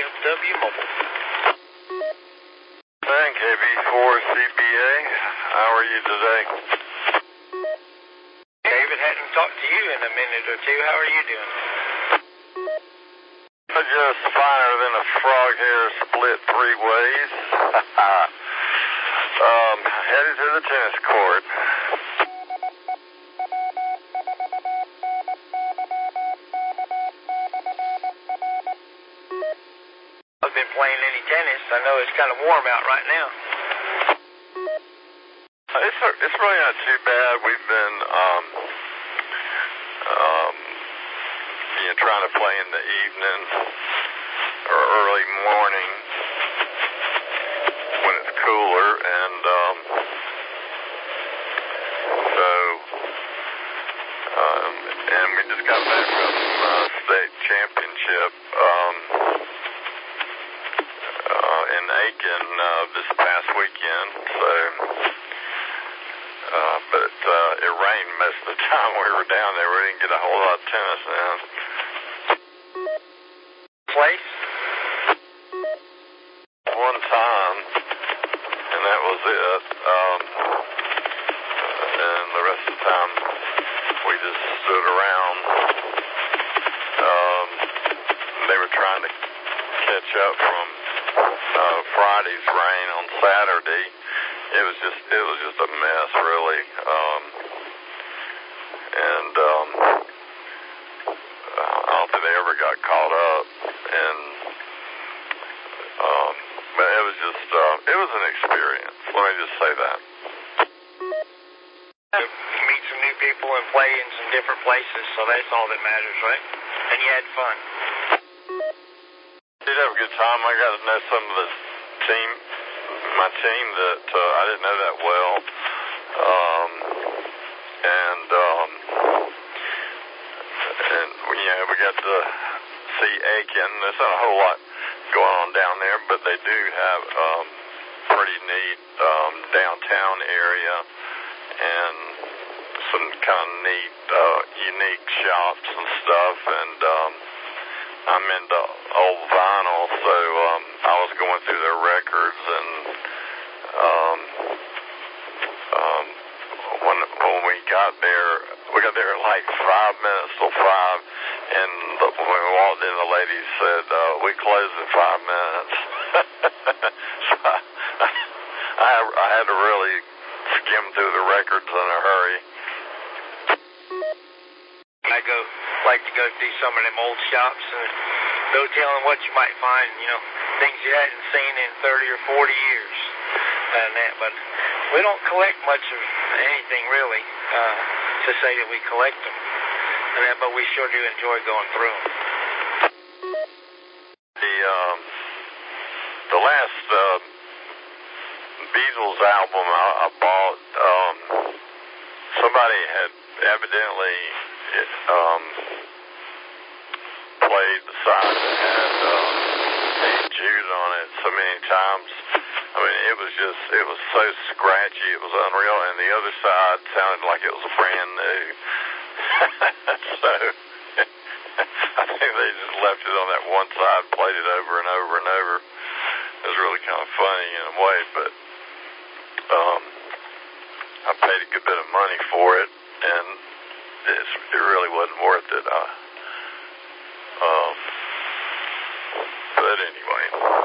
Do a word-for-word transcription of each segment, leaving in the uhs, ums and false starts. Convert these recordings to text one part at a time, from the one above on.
F W Mobile. Thank K B four C B A. How are you today? David, hadn't talked to you in a minute or two. How are you doing? Just finer than a frog hair split three ways. um, headed to the tennis court. I've been playing any tennis. I know it's kind of warm out right now. It's it's really not too bad. We've been um um you know trying to play in the evening or early morning when it's cooler, and um so um and we just got back from uh, state championship um uh in Aiken uh, this past weekend, so Uh, but uh, it rained most of the time we were down there. We didn't get a whole lot of tennis in. Place? One time, and that was it. Um, and the rest of the time, we just stood around. Um, they were trying to catch up from uh, Friday's rain on Saturday. It was just, it was just a mess, really. Um, and um, I don't think they ever got caught up. And um, but it was just, uh, it was an experience. Let me just say that. You meet some new people and play in some different places, so that's all that matters, right? And you had fun. Did have a good time. I got to know some of the team. My team that uh, I didn't know that well, um, and um, and you know we got to see Aiken. There's not a whole lot going on down there, but they do have um, pretty neat um, downtown area and some kind of neat, uh, unique shops and stuff. And um, I'm into old vinyl, so um, I was going through their records, and um, um, when when we got there, we got there at like five minutes till five, and the, when we walked in, the lady said, uh, "We close in five minutes." So I, I, I had to really skim through the records in a hurry. I go like to go through some of them old shops and no telling what you might find, you know, things you hadn't seen in thirty or forty years and that, but we don't collect much of anything really uh, to say that we collect them and that, but we sure do enjoy going through them. The um, the last uh, Beatles album I, I bought, um, somebody had evidently um, played the side that had um, Hey Jude on it so many times. I mean, it was just, it was so scratchy, it was unreal, and the other side sounded like it was brand new. So I think they just left it on that one side, played it over and over and over. It was really kind of funny in a way, but um, I paid a good bit of money for it, and it's, it really wasn't worth it. Uh, um, but anyway,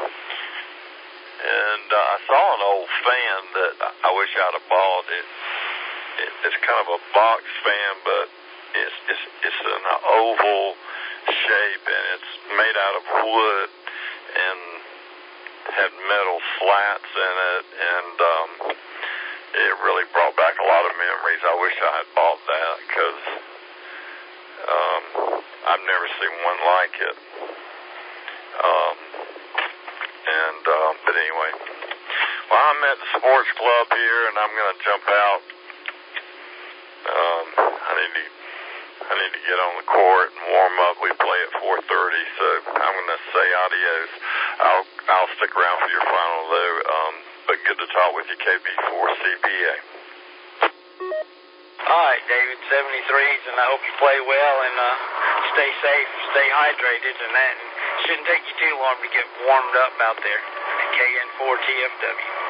and uh, I saw an old fan that I wish I'd have bought. It, it it's kind of a box fan, but it's it's it's an oval shape, and it's made out of wood and had metal slats in it, and um, it really brought back a lot of memories. I wish I had bought that, because um, I've never seen one like it. Um, and uh, but anyway, well, I'm at the sports club here, and I'm going to jump out. Um, I need to I need to get on the court and warm up. We play at four thirty, so I'm going to say adios. I'll I'll stick around for your final though. Um, but good to talk with you, K B four C B A. All right, David, seventy-threes, and I hope you play well and uh, stay safe, stay hydrated, and that, and Shouldn't take you too long to get warmed up out there. K N four T F W.